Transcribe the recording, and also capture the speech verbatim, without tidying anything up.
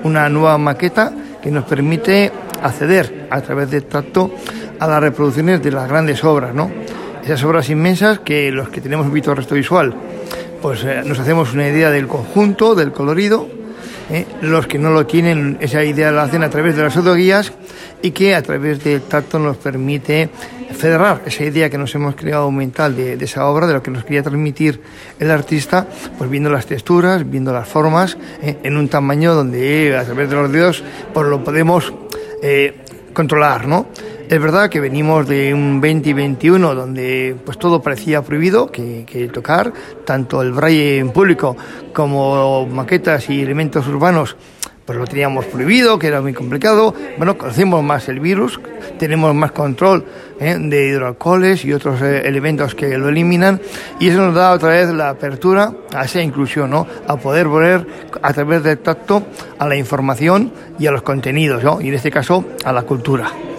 una nueva maqueta que nos permite acceder a través del tacto a las reproducciones de las grandes obras, ¿no? Esas obras inmensas que los que tenemos un poquito de resto visual, pues eh, nos hacemos una idea del conjunto, del colorido. ¿eh? Los que no lo tienen, esa idea la hacen a través de las autoguías y que a través del tacto nos permite federar esa idea que nos hemos creado mental de, de esa obra, de lo que nos quería transmitir el artista, pues viendo las texturas, viendo las formas, ¿eh? en un tamaño donde eh, a través de los dedos pues lo podemos eh, controlar, ¿no? Es verdad que venimos de un veinte y veintiuno donde pues todo parecía prohibido que, que tocar, tanto el braille en público como maquetas y elementos urbanos, pues lo teníamos prohibido, que era muy complicado. Bueno, conocemos más el virus, tenemos más control ¿eh? de hidroalcoholes y otros eh, elementos que lo eliminan, y eso nos da otra vez la apertura a esa inclusión, ¿no? A poder volver a través del tacto a la información y a los contenidos, ¿no? Y en este caso a la cultura.